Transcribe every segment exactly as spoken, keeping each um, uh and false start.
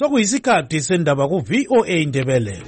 Sokuyisikhathi sendaba ku V O A Indebele.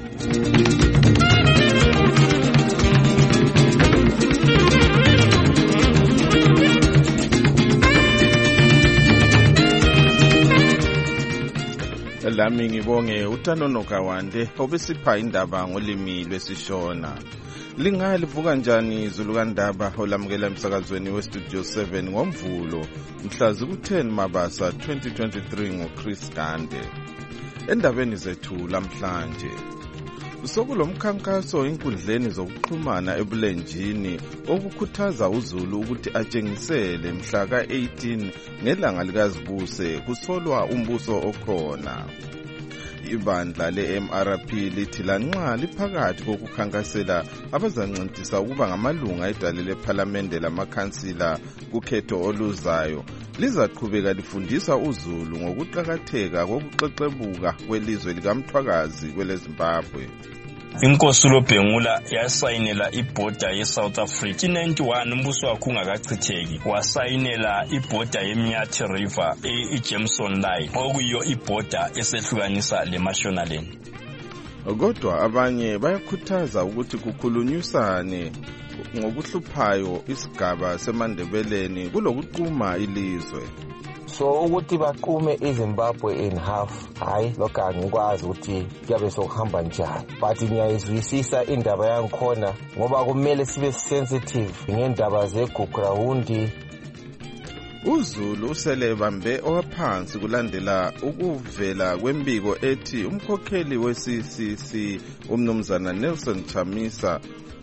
Lami ngibonge uTanono Kawande obesipha indaba ngolimi lwesishona. Lingalivuka njani izulu kandaba olamukela emsakazweni weStudio seven ngoMvulo mhla ziku-ten Mabasa twenty twenty-three ngoChris Gande. Endabeni zethu lamhlanje sokulomkhankaso inkundleni zokuxhumana ebulenjini okukhuthaza uZulu ukuthi atshengisele mhla ka-eighteen ngelanga likazibuse kusolwa umbuso okhona. Ibandla le-M R P lithi lanxa liphakathi kokukhankasela abazancintisa ukuba ngamalunga edale lephalamende lamakhansila kukhetho oluzayo, lizaqhubeka lifundisa uZulu ngokuqakatheka kokuxexebuka kwelizwe likaMthwakazi kweleZimbabwe. Inkosi uLobhengula yasayinela ibhoda ye-South Africa ninety-one umbuso wakhe ungakachitheki, wasayinela ibhoda yeMnyathi River e-Jameson Line okuyiyo ibhoda esehlukanisa leMashonaland. Kodwa abanye bayakhuthaza ukuthi kukhulunyisane ngokuhluphayo isigaba seMandebeleni kulokuquma ilizwe. So ukuthi baqume iZimbabwe in half, hayi lokho angikwazi ukuthi kuyabe sokuhamba njani, but ngiyayizwisisa indaba yankhona ngoba kumele sibe sensitive ngendaba zeGugurawundi. uZulu usele bambe owaphansi kulandela ukuvela kwembiko ethi umkhokheli we-C C C umnumzana Nelson Chamisa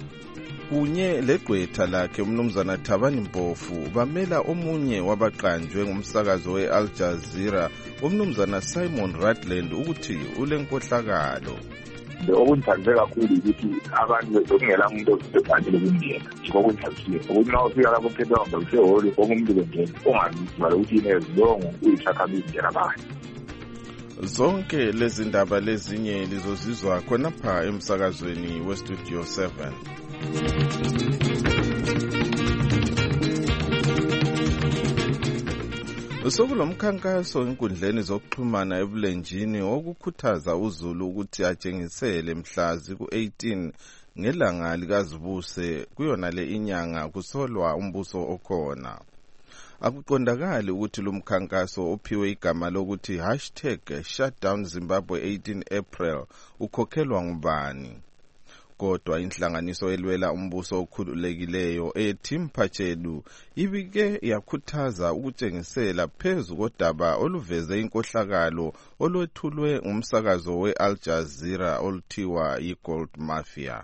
kunye legqwetha lakhe umnumzana Thabani Mpofu bamela omunye wabaqanjwe ngumsakazo we-Al Jazeera umnumzana Simon Rutland ukuthi ulenkohlakalo. Okungithandwe kakhulu ukuthi abantu bekungela umuntu osebhanjile kungena okungithandile ukuthi nawe ufika lapho ukhetha wamba usehholo omuntu bengena ongazizwa ukuthi inezibongo uyishakhamizi nje abanye. Zonke lezi ndaba lezinye lizozizwa khonapha emsakazweni weStudio seven. Sokulomkhankaso inkundleni zokuxhumana ebulenjini okukhuthaza uZulu ukuthi atshengisele mhla ziku-eighteen ngelanga likazibuse kuyona le inyanga kusolwa umbuso okhona. Akuqondakali ukuthi lo mkhankaso ophiwe igama lokuthi hashtag shutdown Zimbabwe eighteen April ukhokhelwa ngubani. Kodwa inhlanganiso elwela umbuso okhululekileyo ethi Mphatshelu ibike yakhuthaza ukutshengisela phezu kodaba oluveze inkohlakalo olwethulwe ngumsakazo we-Al Jazeera oluthiwa yi-Gold Mafia.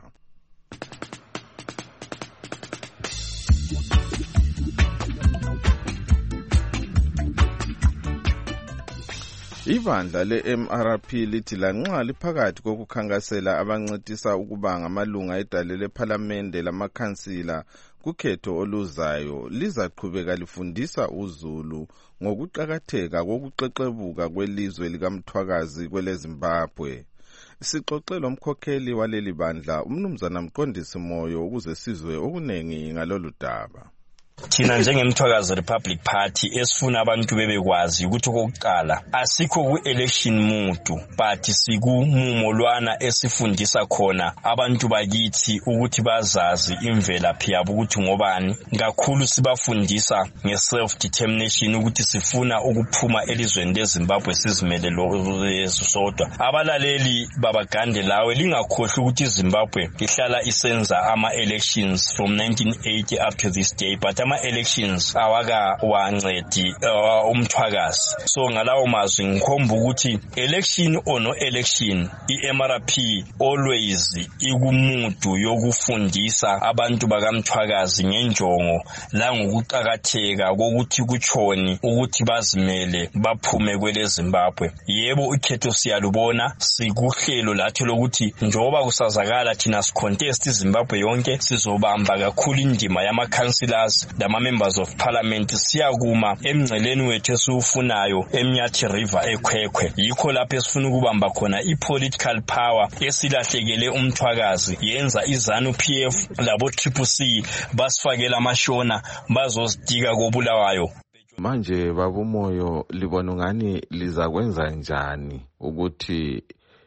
Ibandla le-M R P lithi lanxa liphakathi kokukhankasela abancitisa ukuba ngamalunga edale lephalamende lamakhansila kukhetho oluzayo, lizaqhubeka lifundisa uZulu ngokuqakatheka kokuxexebuka kwelizwe likaMthwakazi kweleZimbabwe. Sixoxela umkhokheli waleli bandla umnumzana Mqondisi Moyo ukuze sizwe okunengi ngalolu daba. Thina njengeMthwakazi Republic Party esifuna abantu bebekwazi ukuthi okokuqala asikho ku-election mutu but sikumumo lwana esifundisa khona abantu bakithi ukuthi bazazi imvelaphi yabo ukuthi ngobani, kakhulu sibafundisa nge-self determination ukuthi sifuna ukuphuma elizweni leZimbabwe sizimele sodwa. Abalaleli babagande lawe lingakhohlwa ukuthi iZimbabwe ihlala isenza ama-elections from nineteen eighty up to this day, but ama-elections awaka wancedi uh, umthwakazi. So ngalawo mazwi ngikhomba ukuthi election or no election, i-M R P always ikumudu yokufundisa abantu bakamthwakazi ngenjongo la ngokuqakatheka kokuthi kuchoni ukuthi bazimele baphume kwele Zimbabwe. Yebo ukhetho siyalubona, sikuhlelo lathi lokuthi njoba kusazakala thina sicontest iZimbabwe yonke sizobamba kakhulu indima yama-councillors lama-members of parliament siyakuma emngceleni wethu esiwufunayo eMnyathi River eKhwekhwe. Yikho lapho esifuna ukubamba khona i-political power esilahlekele umthwakazi yenza iZanu P F labo Triple C basifakela amashona bazositika kobulawayo. Manje babumoyo libona ngani lizakwenza njani ukuthi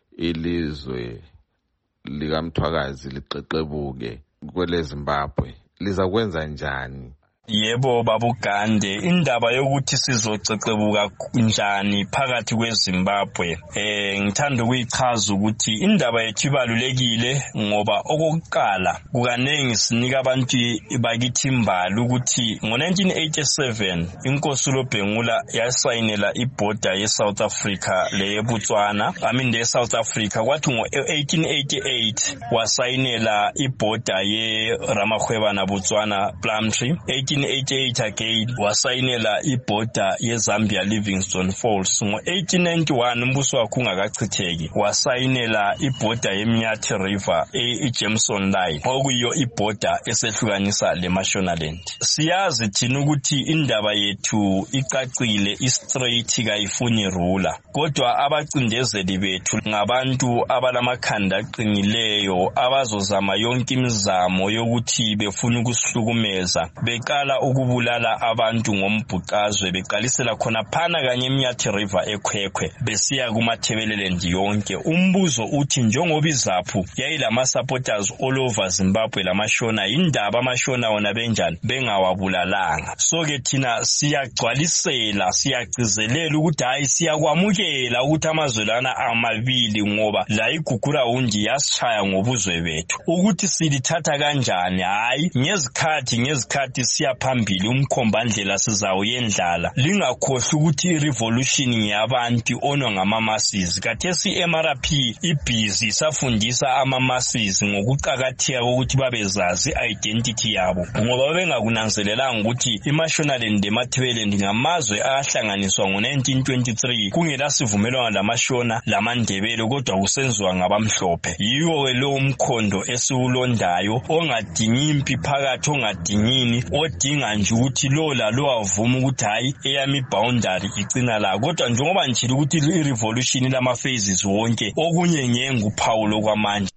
ilizwe likaMthwakazi liqeqebuke kwele Zimbabwe? Lizakwenza njani? Yebo babugande, indaba yokuthi sizocecebuka njani phakathi kweZimbabwe eh ngithanda ukuyichaza ukuthi indaba yethu ibalulekile ngoba okokuqala kukanengi sinika abantu bakithi imbali ukuthi ngo nineteen eighty-seven inkosi uLobhengula yasayinela iborder yeSouth Africa leyeBotswana I mean le South Africa, kwathi ngo eighteen eighty-eight wasayinela iborder ye Ramakgweba na Botswana Plumtree. eighteen eighty-eight again wasayinela iborder yeZambia Livingstone Falls. Ngo eighteen ninety-one umbuso wakhe ungakachitheki wasayinela iborder yeMnyathi River eJameson Line okuyiyo iborder esehlukanisa leMashonaland. Siyazi thina ukuthi indaba yethu icacile, istraight, kayifuni ruler, kodwa abacindezeli bethu ngabantu abalamakhanda aqinileyo abazozama yonke imizamo yokuthi befuna ukusihlukumeza, beqala ukubulala abantu ngombhuqazwe, beqalisela khona phana kanye eMnyathi River eKhwekhwe besiya kumaThebeleland yonke. Umbuzo uthi njengoba izaphu yayilama supporters all over Zimbabwe lamashona, indaba amashona wona benjani bengawabulalanga? So ke thina siyagcwalisela, siyagcizelela ukuthi hayi siyakwamukela ukuthi amazwelana amabili ngoba la igugura undi yasishaya ngobuzwe bethu. Ukuthi silithatha kanjani? Hayi ngezikhathi ngezikhathi siya phambili, umkhombandlela sizawuyendlala. Lingakhohle ukuthi irevolution yabantu onwa ngama masses. Kathesi M R P ibhizi safundisa ama masses ngokuqakatheka ukuthi babezazi identity yabo, ngoba bengakunanzelelanga ukuthi iMashonaland leMathebeleland ngamazwe ahlanganiswa ngo nineteen twenty-three kungela sivumelwano lamashona lamaNdebele kodwa kusenziwa ngabamhlophe. Yiwo ke lo umkhondo esiwulondayo ongadingi impi phakathi, ongadingini, odinga nje ukuthi lo la lo avuma ukuthi hayi eyami boundary icina la. Kodwa njengoba ngichila ukuthi irevolution lama phases wonke okunye ngenguphawu kwamanje.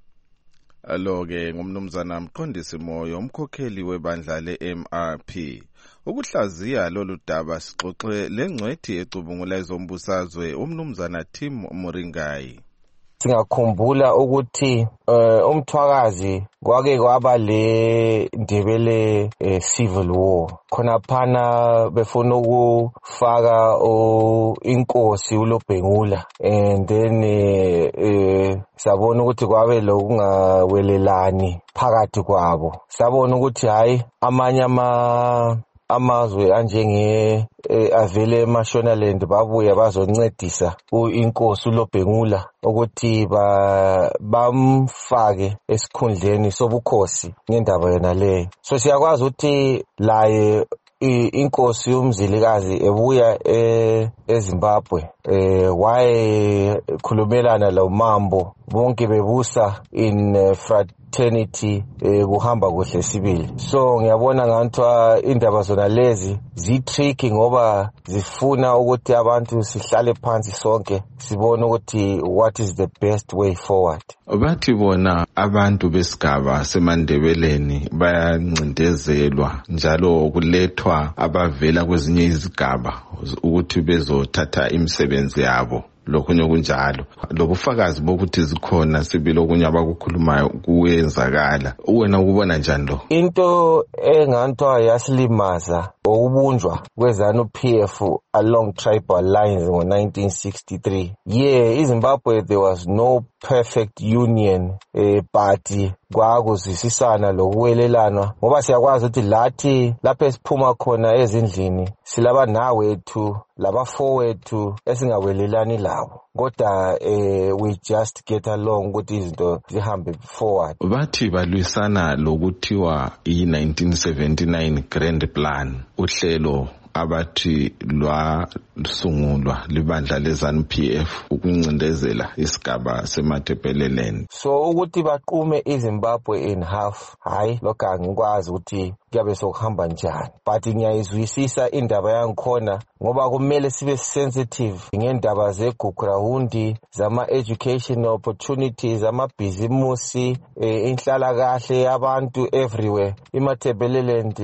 Alo ke ngumnumzana Mqondisi Moyo, umkhokheli webandla le-M R P. Ukuhlaziya lolu daba sixoxe lengcwethi ecubungula ezombusazwe umnumzana Tim Moringai. Singakhumbula ukuthi uh, uMthwakazi kwake kwaba le Ndebele uh, civil war, khona phana befuna ukufaka uh, inkosi uLobhengula, and then uh, uh, sabona ukuthi kwabe lokungawelelani phakathi kwabo. Sabona ukuthi hayi amanye ama amazwe anjenge eh, avele eMashonaland babuya bazoncedisa inkosi uLobhengula ukuthi ba bamfake esikhundleni sobukhosi ngendaba yona leyo. So siyakwazi ukuthi laye inkosi yomzilikazi ebuya eZimbabwe eh waye khulumelana lo mambo bonke bebusa in uh, fraternity eh kuhamba kuhle sibili. So ngiyabona ngantwa indaba zona lezi zi tricky ngoba zifuna ukuthi abantu sihlale phansi sonke sibone ukuthi what is the best way forward. Bathi bona abantu besigaba seMandebeleni bayancindezelwa njalo kulethwa abavela kwezinye izigaba ukuthi bezothatha imisebenzi yabo. Lokunye kunjalo lobufakazi bokuthi zikhona sibili okunye abakukhulumayo kuwenzakala. Wena ukubona njani lo? Into engantwa yasilimaza ukubunjwa kwezanu P F along tribal lines in nineteen sixty-three. Yeah, in Zimbabwe there was no perfect union eh party kwakuzisisana lokuwelelana ngoba siyakwazi ukuthi lathi lapho esiphuma khona ezindlini silaba nawethu labafowethu esingawelelani labo, kodwa eh we just get along ukuthi izinto zihambe forward. Bathi balwisana lokuthiwa i nineteen seventy-nine Grand Plan, uhlelo abathi lwa sungulwa libandla leZANU P F ukuncindezela isigaba seMathebeleland. So ukuthi baqume iZimbabwe in half, hayi lokho angikwazi ukuthi kuyabe sokuhamba njani, but ngiyayizwisisa indaba yangikhona ngoba kumele sibe sensitive ngendaba zegugrawundi zama education opportunities, amabhizimusi, eh, inhlala kahle yabantu everywhere. iMathebeleland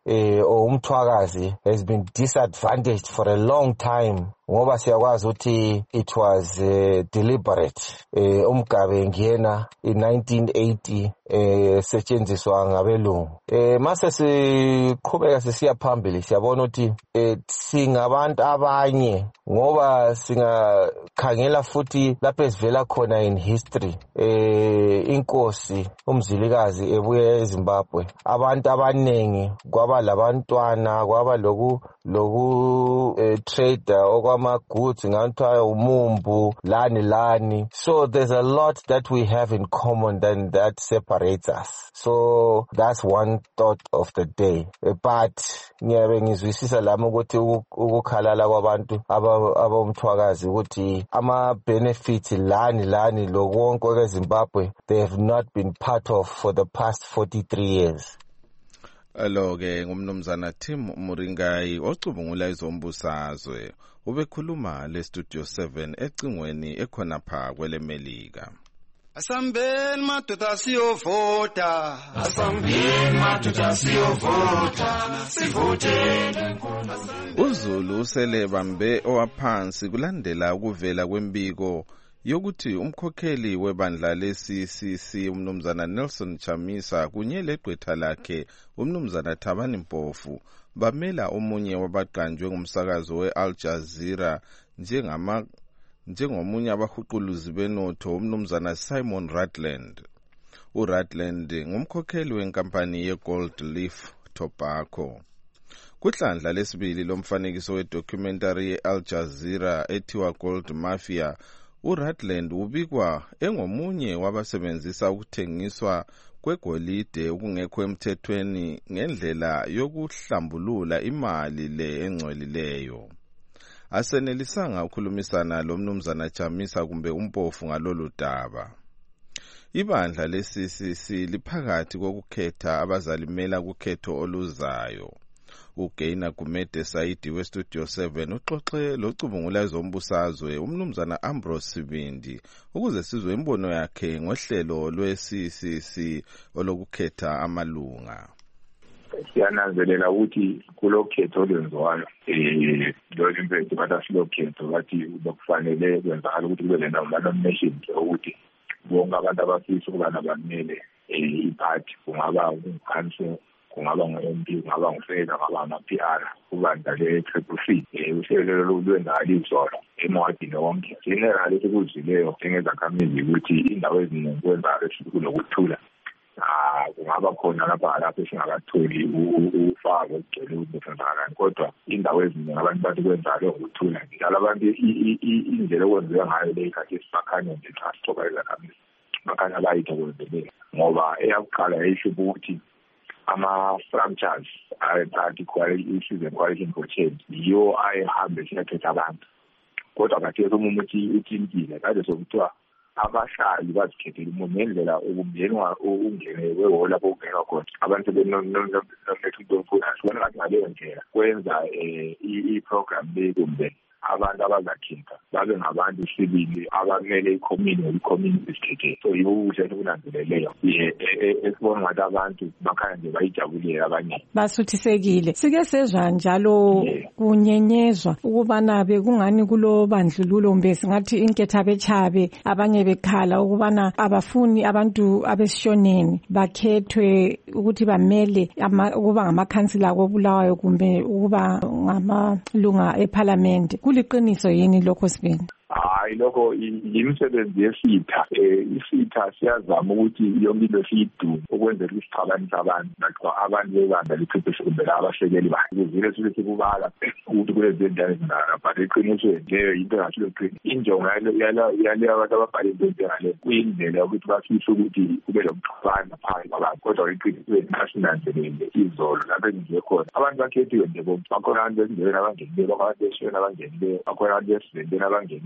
eh umthwakazi has been disadvantaged for a long time ngoba siyakwazi ukuthi it was uh, deliberate. eh umgabe ngiyena in nineteen eighty eh setshenziswa ngabelungu. eh mase siqhubeka sisiya phambili siyabona ukuthi eh singabantu abanye ngoba singakhangela futhi lapho esivela khona in history. eh inkosi umzilikazi ebuye eZimbabwe, abantu abanengi kwaba labantwana, kwaba loku loku eh, trader okwama goods nganthiwa umumbu lani lani. So there's a lot that we have in common than that separates us. So that's one thought of the day. But ngiyabe ngizwisisa lami ukuthi ukukhalala kwabantu abomthwakazi ukuthi ama benefits lani lani lokonke kweZimbabwe they have not been part of for the past forty-three years. Alo ke ngumnumzana Tim Muringai ocubungula izombusazwe ubekhuluma le Studio seven ecingweni ekhona pha kwele Melika. Asambeni madoda siyovota, asambeni madoda siyovota, sivoteni. uZulu usele bambe owaphansi kulandela ukuvela kwembiko yokuthi umkhokheli webandla le-C C C umnumzana Nelson Chamisa kunye legqwetha lakhe umnumzana Thabani Mpofu bamela omunye wabaqanjwe ngumsakazo we-Al Jazeera njengama njengomunye abahuquluzi benotho umnumzana Simon Rutland. uRutland ngumkhokheli wenkampani ye-Gold Leaf Tobacco. Kuhlandla lesibili lomfanekiso we-documentary ye-Al Jazeera ethiwa Gold Mafia, uRutland ubikwa engomunye wabasebenzisa ukuthengiswa kwegolide okungekho emthethweni ngendlela yokuhlambulula imali le engcwelileyo. Asenelisanga ukukhulumisana lomnumzana Chamisa kumbe uMpofu ngalolu daba. Ibandla le-C C C liphakathi kokukhetha abazalimela kukhetho oluzayo. uGaina Gumede Saidi we-Studio seven uxoxe locubungula ezombusazwe umnumzana Ambrose Sibindi ukuze sizwe imbono yakhe ngohlelo lwe-C C C olokukhetha amalunga. Siyananzelela ukuthi kulokhetho olwenziwayo eh lo impethu bathi lokhetho bathi ukufanele kwenzakala ukuthi kube lena nomination ukuthi bonke abantu abafisa ukuba nabamele eh iparty kungaba umkhanso kungaba ngo-M P kungaba ngufeda kungaba ama-P R kubandla le-Triple C eh uhlelo lwenzakala izolo eMwadi lonke generally sekuzileyo njengezakhamizi ukuthi indawo eziningi kwenzakala kunokuthula. Ah kungaba khona lapha lapho singakatholi ufako ugcwele ubufundakani kodwa indawo eziningi abantu bathi kwenzalo ukuthula njalo abantu indlela okwenziwa ngayo le ikhathi esibakhanya nje xa sixoxa izakhamizi bakhanya bayithokozelela ngoba eyakuqala yayisho ukuthi ama-franchise ayephakathi i-season quality for change yiyo ayehambe siyakhetha abantu kodwa kathesi omunye uthi uthintile kade sokuthiwa abashali bazikhethela umuntu ngendlela ukungenwa ungene weho lapho ungena khona abantu benonomethudonfuna sibona ngathi ngaleyo ndlela kwenza i-program le kumbe abantu abazakhetha babe ngabantu sibili abamele i-community i-community isikhethele. So yibo ukuthi kunanzeleleyo esibona ngathi abantu bakhanya nje bayijabulile abanye basuthisekile. Sike sezwa njalo kunyenyezwa ukubana bekungani kulo bandlululo mbe singathi inketha bechabe abanye bekhala ukubana abafuni abantu abesishoneni bakhethwe ukuthi bamele ukuba ngamakhansila kobulawayo kumbe ukuba ngamalunga eParliament. Kuliqiniso yini lokho Sibindi? Hayi lokho yimisebenzi yesitha eh isitha siyazama ukuthi yonke into siyidu ukwenzela isixabanisa abantu naxa abantu bebanda lichiphe kumbe abasekeli bakhe kuzile sibe sikubala ukuthi kulezi ndawo ezinala but iqiniso leyo into ngathi iqiniso injongo yalo yale abantu ababhale into ngale kuyindlela ukuthi bafise ukuthi kube lokuxabana phakathi kwabantu kodwa iqiniso nasinanzelele izolo lapho engize khona abantu bakhethiwe nje bakhona abantu bezindlela abangenile bakhona besishona abangenile bakhona abantu besizendela abangenile bakhona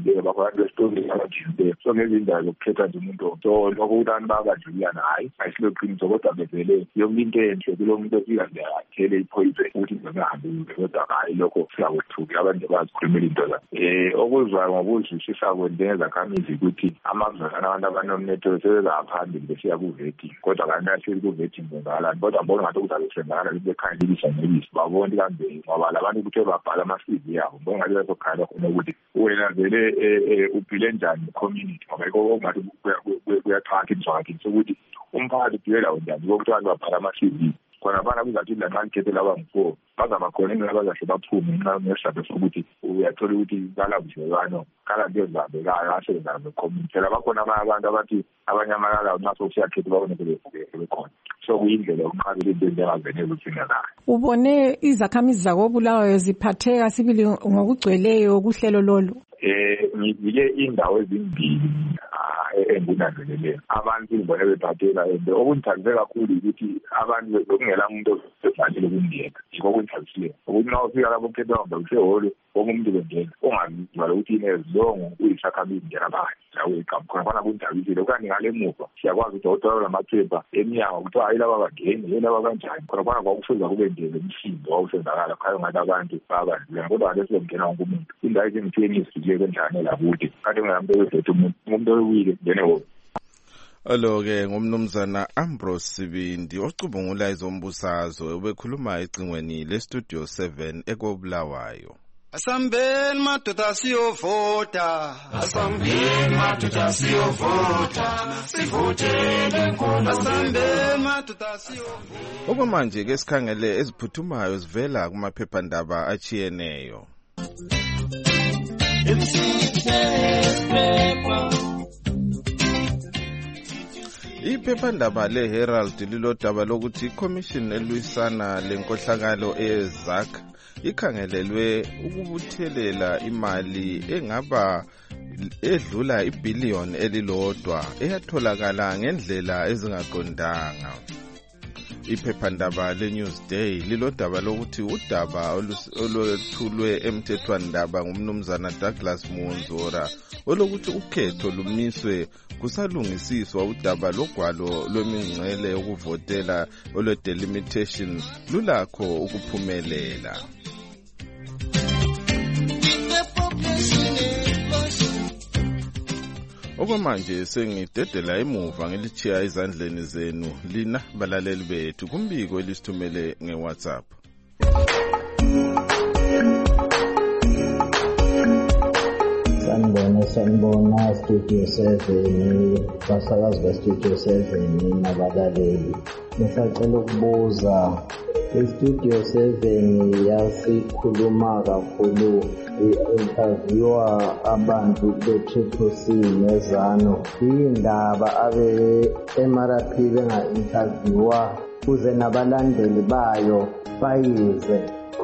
abantu besitoli abajile so ngezindawo zokukhetha nje umuntu so lokho ukuthi babajulana hayi ayisilo qiniso kodwa bevele yonke into enhle kulo muntu ofika nje athele iphoyise ukuthi bengahambi kodwa hayi lokho siyawethuka abantu bazikhulumela into la eh okuzwayo ngokuzwisisa kwendlela zakhamizi ukuthi amazwana abantu abanominetho sebezaphambili besiya ku-vetting kodwa kanti ahleli ku-vetting ngala kodwa mbona ngathi kuzabe kusengala bekhayelisa ngebisi babona kambe ngoba labantu ukuthi babhala ama-C V yabo mbona ngathi bazokhala khona ukuthi wena vele uphile njani community ngoba yiko okungathi kuyaxhakiswa ngathi ukuthi umphakathi uphile lawo njani ukuthi abantu babhala ama-C V khona bana kuzathi la nxa likhethe laba ngu-four bazaba khona into abazahle baphume nxa ngesizathu sokuthi uyathola ukuthi kalabudlelwano kalanto ezabekayo asebenza ne-community phela bakhona abanye abantu abathi abanye amalalayo nxa sokusiyakhetha babone bekhona so kuyindlela yokunqabela into enjengavene ezuthinelayo. Ubone izakhamizi zakobulawayo ziphatheka sibili ngokugcweleyo kuhlelo lolu? Eh ngivile indawo ezimbili engunanzeleleyo abantu ngibone bephathela ende okungithabise kakhulu ukuthi abantu bekungela umuntu ofanele ukungena yiko okungithabisileyo ukuthi na ufika lapho ukhetha ngombe usehholo wonke umuntu bengena ongazizwala ukuthi inezilongo uyisakhamisi njena bayo lawo igama khona khona kungithabisile okanye ngale muva siyakwazi ukuthi odokotela namaphepha eminyango ukuthi hayi laba bangeni yini laba kanjani khona khona kwakufuza kube ndebe umsindo wawusenzakala khayo ngathi abantu babandlula kodwa ake siyongena wonke umuntu indawo ezimtheni izifike kanjani lakuthi kanti ungamuntu ovethe umuntu umuntu owile ngene wo. Alo-ke ngumnumzana Ambrose Sibindi ocubungula izombusazwe ubekhuluma ecingweni le-Studio seven ekobulawayo. Asambeni madoda siyovota, asambeni madoda siyovota, sivotele nkolo. Asambeni madoda siyovota. Okwamanje ke sikhangele eziphuthumayo zivela kumaphephandaba achiyeneyo. Iphephandaba le-Herald lilodaba lokuthi iCommission elwisana lenkohlakalo eZak ikhangelelwe ukubuthelela imali engaba edlula ibhiliyoni elilodwa eyatholakala ngendlela ezingaqondanga. Iphephandaba le-Newsday lilodaba lokuthi udaba olwethulwe emthethwandaba ngumnumzana Douglas Munzora olokuthi ukhetho lumiswe kusalungisiswa udaba logwalo lwemingcele yokuvotela olwe-delimitation lulakho ukuphumelela. Okwamanje sengidedela emuva ngilitshiya ezandleni zenu lina balaleli bethu kumbiko elisithumele nge-WhatsApp. Sanibona sanibona Studio seven basakazi be-Studio seven nabalaleli. Ngisacela ukubuza i-Studio seven yasikhuluma kakhulu i-interviewa abantu be-Triple C nezano indaba abe M R P benga-interviewa kuze nabalandeli bayo bayize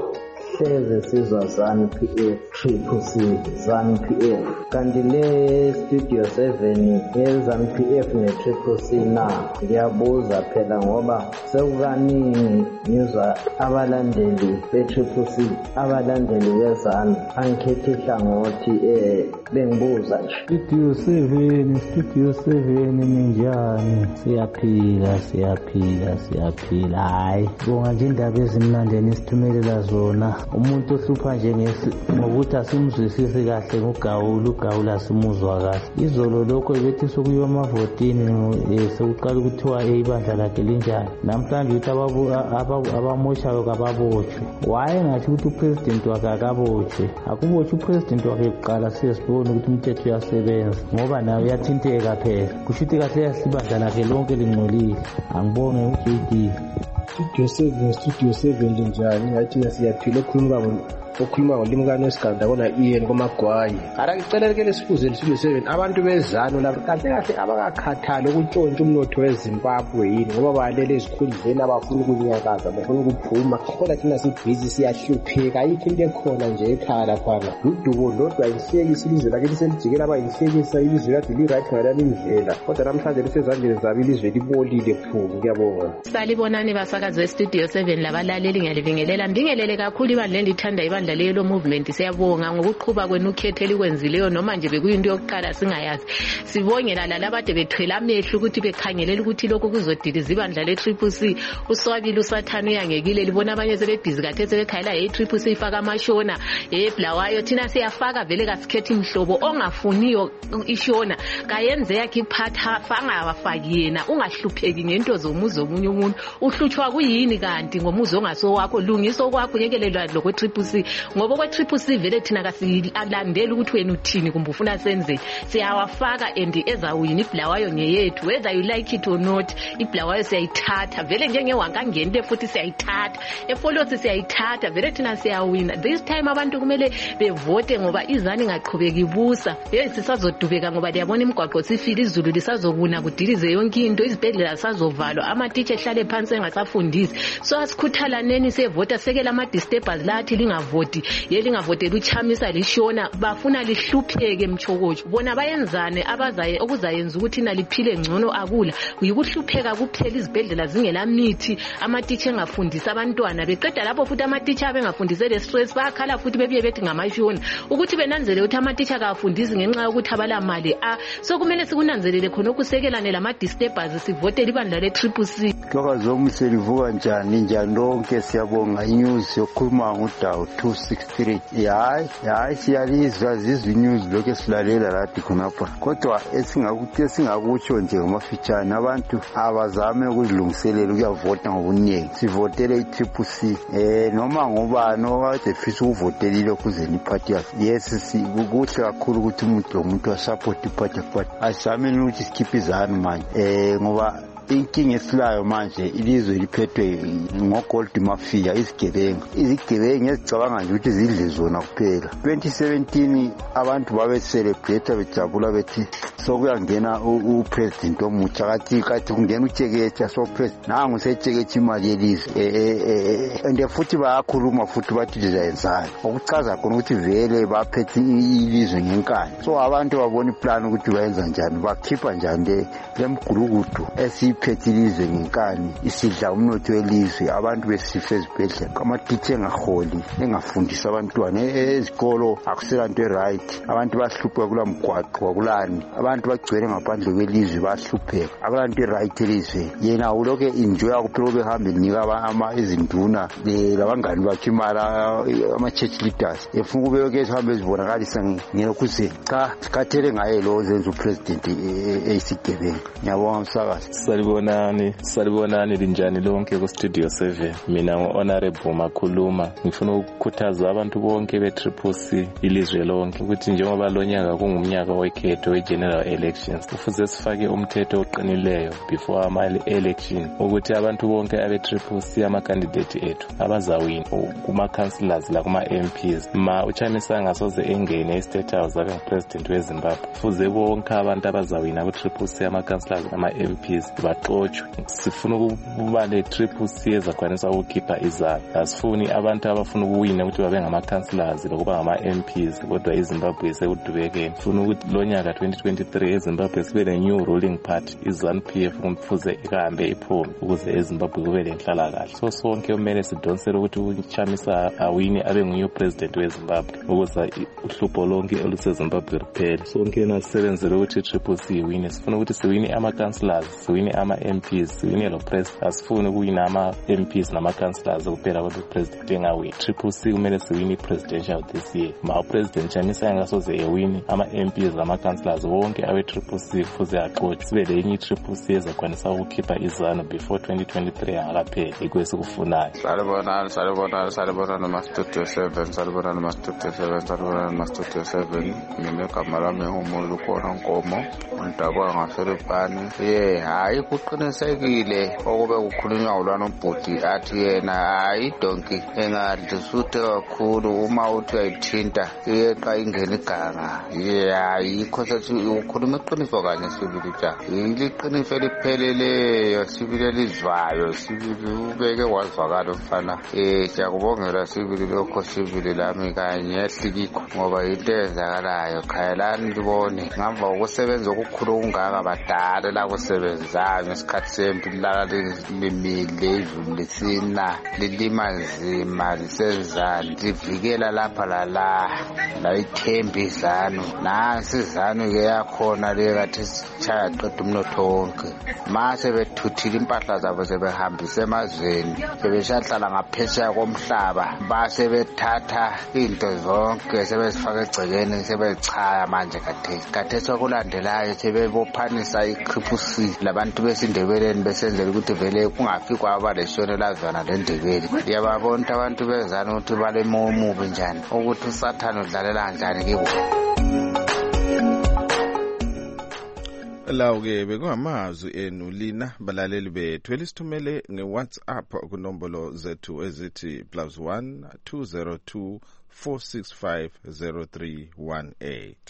hleze sizwa ZANU P F Triple C ZANU P F kanti le Studio seven ye-ZANU P F ne-Triple C na ngiyabuza phela ngoba sekukaningi ngizwa abalandeli be-Triple C abalandeli be-ZANU angikhethi hlangothi eh bengibuza nje. Studio seven Studio seven ninjani? Siyaphila siyaphila siyaphila hayi bonga nje indaba ezimnandi nisithumelela zona. Umuntu ohlupha nje ngokuthi asimzwisisi kahle ngogawula ugawula asimuzwa kahle. Izolo lokho bethi sokuyiwa amavotini sekuqala ukuthiwa ibandla lakhe linjani namhlanje ukuthi abamoshayo kababotshwe. Waye ngathi ukuthi upresident wakhe akabotshwe akubotshwe upresident wakhe kuqala siyasibona ukuthi umthetho uyasebenza ngoba nayo uyathinteka phela kusho ukuthi kahle yasibandla lakhe lonke lingcolile. Angibonge u-J D. Studio seven Studio seven linjani ngathi siyaphila okhuluma okhuluma ngolimi kaNesiganda kona Ian koMagwayi. Ara ngicelelekele sifuze Studio seven abantu bezano lapho kahle kahle abakakhathali ukutshontsha umnotho weZimbabwe yini ngoba balele ezikhundleni abafuna ukunyakaza bafuna ukuphuma kodwa thina sibhizi siyahlupheka ayikho into ekhona nje ekhaya laphana udubo lodwa ihlekisa ilizwe lakhe liselijikela abayihlekisa ilizwe lakhe li-right ngalali indlela kodwa namhlanje lisezandleni zabo ilizwe libolile phuzu. Ngiyabonga salibonani basakazi we-Studio seven labalaleli ngiyalibingelela mbingelele kakhulu ibandla lithanda ibandla ibandla lelo movement siyabonga ngokuqhuba kwenu ukhetho elikwenzileyo noma nje bekuyinto yokuqala singayazi. Sibongela lalabo ade bethwela amehlo ukuthi bekhangelela ukuthi lokho kuzodiliza ibandla le-Triple C. Uswabile usathana uyangekile libona abanye sebebhizi kathe sebekhayela hey-Triple C ifaka amashona ebhlawayo thina siyafaka vele kasikhethe imhlobo ongafuniyo ishona kayenze yakhe iphatha fangabafaki yena ungahlupheki ngento zomuzi omunye umuntu uhlutshwa kuyini kanti ngomuzi ongaso wakho lungiso kwakho yekelelwa lokwe Triple C ngoba kwe Triple C vele thina kasilandela ukuthi wena uthini kumbe ufuna senze siyawafaka and ezawina ibhlawayo ngeyethu whether you like it or not ibhlawayo siyayithatha vele njenge wankangente futhi siyayithatha efolosi siyayithatha vele thina siyawina this time abantu kumele bevote ngoba izani ingaqhubeka ibusa hey sisazodubeka ngoba liyabona imigwaqo sifile izulu lisazokuna kudilize yonke into izibhedlela sazovalwa ama teacher ehlale phansi engasafundisi so asikhuthalaneni sevota sekela ama disturbers lathi lingavoti yelingavotela uchamisa lishona bafuna lihlupheke emchokojo bona bayenzane abazaye okuzayenza ukuthi naliphile ngcono akula uyikuhlupheka kuphela izibhedlela zingela mithi ama teacher engafundisa abantwana beqeda lapho futhi ama teacher abengafundise le stress bakhala futhi bebuye bethi ngamashona ukuthi benanzele ukuthi ama teacher akafundisi ngenxa yokuthi abala mali a so kumele sikunanzelele khona ukusekelane lama disturbers sivotele ibandla le-Triple C. Kwakazomse livuka njani njani lonke siyabonga inews yokhuluma ngoDawu two sixty-three hayi hayi siyalizwa zizwe news lokho silalela lathi khonapha kodwa esingakuthi esingakutsho nje ngomafitshane abantu abazame ukuzilungiselela ukuyavota ngobuningi sivotele i-Triple C eh noma ngubani okade fisa ukuvotelile kuzeni party yes sikukuhle kakhulu ukuthi umuntu umuntu wasupport iparty but asizame ukuthi sikhiphe izanu manje eh ngoba inkinga esilayo manje ilizwe liphethwe ngogold mafia izigebengu izigebengu ezicabanga nje ukuthi zidle zona kuphela twenty seventeen abantu babe celebrate bejabula bethi sokuyangena upresident omutsha kathi kathi kungena uTsheketsha so president nangu seTsheketsha imali yelizwe eh ande futhi bayakhuluma futhi bathi lizayenzana ukuchaza khona ukuthi vele baphethe ilizwe ngenkani so abantu babona iplan ukuthi bayenza njani bakhipha njani lemgulukudu esi iphethilizwe ngenkani isidla umnotho welizwe abantu besife ezibhedlela amatitshe engaholi engafundisa abantwana ezikolo akuselanto eright abantu bahlupha kula mgwaqo kulani abantu bagcwele ngaphandle kwelizwe bahlupheka akulanto eright elizwe yena uloke enjoy akuphela behambe nika ama izinduna labangani bakhe imali ama church leaders efuna ubeke sihambe zibonakalisa ngelokuze cha sikathele ngaye lo zenza upresident eyisigebe ngiyabonga umsakazi. Salibonani, salibonani linjani lonke ku Studio seven. Mina ngo-Honorable Makhuluma. Ngifuna ukukhuthaza abantu bonke be-Triple C ilizwe lonke ukuthi njengoba lo nyaka kungumnyaka wekhetho we-general elections kufuze sifake umthetho oqinileyo before ama-election ukuthi abantu bonke abe-Triple C ama-candidate ethu abazawina kuma-councillors la kuma-M Ps ma uChamisa ngasoze engene e-State House abe ngupresident weZimbabwe kufuze bonke abantu abazawina ku-Triple C ama-councillors nama-M Ps baxotshwe sifuna ukuba le-Triple C ezakwanisa ukukhipha izalo asifuni abantu abafuna ukuwina ukuthi babe ngama-councillors lokuba ngama-M Ps kodwa iZimbabwe sekudubekeni sifuna ukuthi lo nyaka twenty twenty-three eZimbabwe sibe le-new ruling party i-ZANU P F kufuze ihambe iphume ukuze eZimbabwe kube lenhlalakahle so sonke kumele sidonsele ukuthi uChamisa awini abe nguye president weZimbabwe ukuze uhlupho lonke oluseZimbabwe luphele sonke nasebenzele ukuthi i-Triple C iwine sifuna ukuthi siwine ama-councillors siwine ama-M Ps siwine lo president asifuni ukuwina ama-M Ps nama-councillors kuphela kodwa upresident engawini Triple C kumele siwine i-presidential this year ma upresident Chamisa engasoze ewini ama-M Ps nama-councillors wonke awe-Triple C kufuze axotshwe sibe lenye i-Triple C ezakwanisa ukukhipha izanu before twenty twenty-three angakapheli ikwesikufunayo. Salibonani salibonani salibonani ma-Studio seven salibonani ma-Studio seven salibonani ma-Studio seven mina igama lami ngumuntu khona Nkomo ngidabwa ngaselebhani ye hayi kuqinisekile okube kukhulunywa ulwana ubhudi athi yena hayi donki engadlisuthe kakhulu uma uthi uyayithinta iyeqa ingena iganga ye hayi ikhosethi ukhuluma iqiniso kanye sibili ja iliqiniso elipheleleyo sibili elizwayo sibili ubeke wazwakala mfana eh siyakubongela sibili lokho sibili lami kanye ehlikikho ngoba into ezakalayo khayelani libone ngamba ukusebenza okukhulu ungaka badala la kusebenza hayi ngesikhathi sempi lala limile izulu lisina lilima nzima lisezana livikela lapha lala la ithembi izanu nansi izanu ke yakhona le kathi sichaya qeda umnotho wonke mase bethuthile impahla zabo sebehambisa emazweni sebeshahlala ngaphesheya komhlaba base bethatha into zonke sebezifaka egcekeni sebechaya manje kathesi kathesi okulandelayo sebebophanisa i-Triple C labantu besindebeleni besenzela ukuthi vele kungafikwa abaleshone lazana lendebele yababona abantu bezana ukuthi balemo mubi njani ukuthi usathane udlalela kanjani kibo. Lawo ke bekungamazwi enu lina balaleli bethu elisithumele ngeWhatsApp kunombolo zethu ezithi plus one two zero two four six five zero three one eight.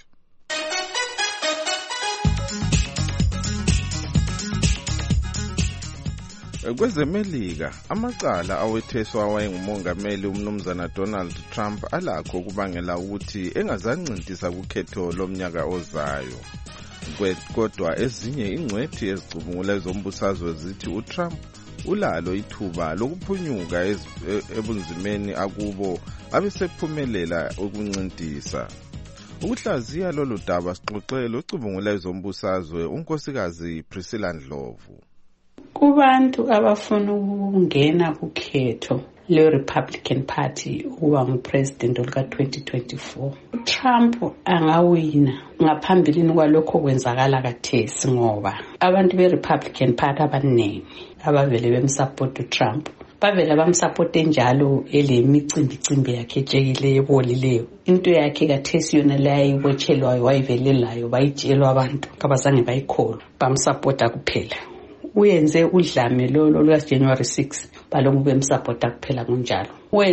Kwezemelika amacala awetheswa wayengumongameli umnumzana Donald Trump alakho kubangela ukuthi engazancintiswa kukhetho lomnyaka ozayo. Kodwa ezinye ingcwethi ezicubungula ezombusazwe zithi uTrump ulalo ithuba lokuphunyuka ebunzimeni akubo abesephumelela ukuncintisa. Ukuhlaziya lolu daba sixoxele ucubungula ezombusazwe unkosikazi Priscilla Ndlovu. Kubantu abafuna ukungena kukhetho le Republican Party ukuba ngupresident olika twenty twenty-four, Trump angawina ngaphambilini kwalokho kwenzakala kathesi ngoba abantu be Republican Party abaningi abavele bemsupport uTrump bavela bamsupport njalo elemicimbi cimbi yakhe ejekile ebolileyo into yakhe kathesi yona la ayibotshelwayo wayivelelayo bayitshelwa abantu abazange bayikholwa bamsupporta kuphela. Uyenze udlame lolo luka January sixth balonke bemsupporta kuphela kunjalo.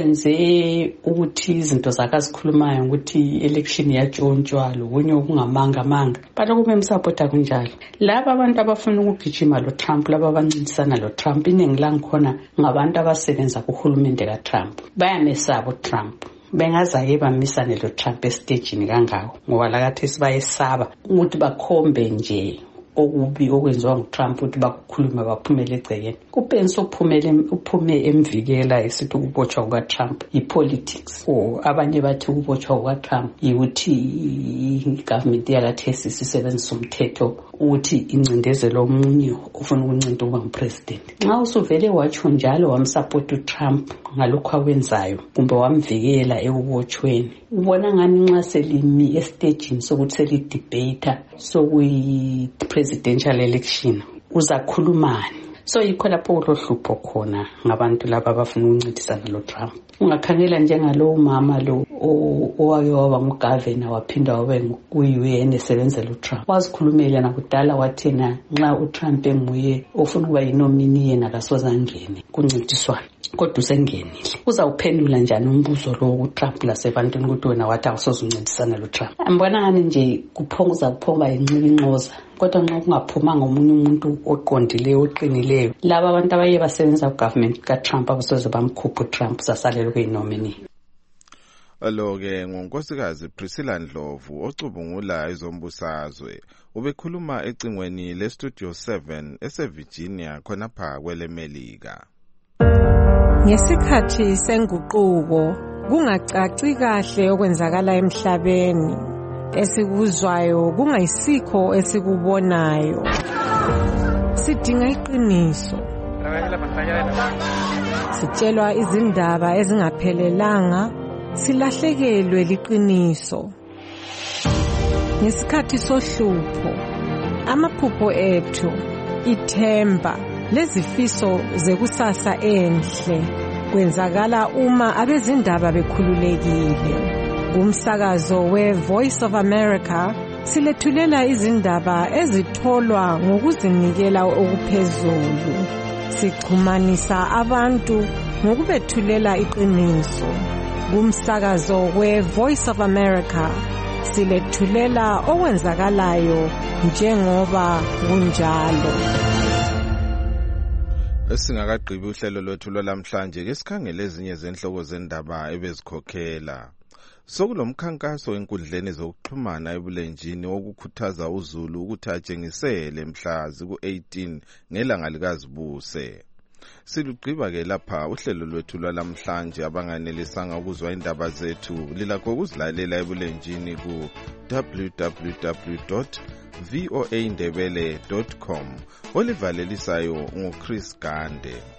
Wenze ukuthi izinto zakazikhulumayo ukuthi election yatshontshwa lokunye okungamanga manga balonke bemsupporta kunjalo. Laba abantu abafuna ukugijima lo Trump laba abancintisana lo Trump iningi langikhona ngabantu abasebenza kuhulumende ka Trump bayamesaba uTrump. Bengazaye bamisane lo Trump estagini kangako ngoba lakathi sibayesaba ukuthi bakhombe nje okubi okwenziwa nguTrump ukuthi bakukhuluma baphumele egcekeni. Kupensa uphumele uphume emvikela esithi ukubotshwa kukaTrump ipolitics or abanye bathi ukubotshwa kukaTrump ukuthi igovernment yakathesi isebenzisa umthetho ukuthi incindezelo omunye ufuna ukuncinta ukuba ngupresident. Nxa usuvele watsho njalo wamsupport uTrump ngalokho akwenzayo kumbe wamvikela ekubotshweni ubona ngani nxa selimi estagini sokuthi selidebate sokuyi presidential election uzakhulumani. So yikho lapho ulohlupho khona ngabantu laba abafuna ukuncintisana lo Trump. Ungakhangela njengalo umama lo owake waba ngugovernor waphinda waba ku-U N esebenzela uTrump. Wazikhulumela nakudala wathena nxa uTrump enguye ofuna ukuba yinomini yena kasozangene kuncintiswana kodwa usengenile. Uzawuphendula njani umbuzo lo kuTrump lasebantwini ukuthi wena wathi awusozuncintisana lo Trump? Ambona ngani nje kuphonguza kuphonga incika inxoza kodwa nxa kungaphuma ngomunye umuntu oqondileyo oqinileyo laba abantu abaye basebenza kugovernment kaTrump abasoze bamkhupha uTrump sasalela kuyinomini. Alo-ke ngonkosikazi Priscilla Ndlovu ocubungula ezombusazwe ubekhuluma ecingweni leStudio seven eseVirginia khonapha kwelemelika. Ngesikhathi senguquko kungacaci kahle okwenzakala emhlabeni esikuzwayo kungayisikho esikubonayo. Sidinga iqiniso. Sitshelwa izindaba ezingaphelelanga silahlekelwe liqiniso. Ngesikhathi sohlupho amaphupho ethu ithemba lezifiso zekusasa enhle kwenzakala uma abezindaba bekhululekile. Kumsakazo we-Voice of America silethulela izindaba ezitholwa ngokuzinikela okuphezulu. Sichumanisa abantu ngokubethulela iqiniso. Kumsakazo we-Voice of America silethulela okwenzakalayo njengoba kunjalo. Singakagqibi uhlelo lwethu lwalamhlanje ke sikhangele ezinye zenhloko zendaba ebezikhokhela. Sokulomkhankaso enkundleni zokuxhumana ebulenjini wokukhuthaza uZulu ukuthi atshengisele mhla ziku-eighteen ngelanga likazibuse. Silugqiba ke lapha uhlelo lwethu lwalamhlanje. Abanganelisanga ukuzwa indaba zethu lilakho ukuzilalela ebulenjini ku w w w dot voa ndebele dot com. Olivalelisayo nguChris Gande.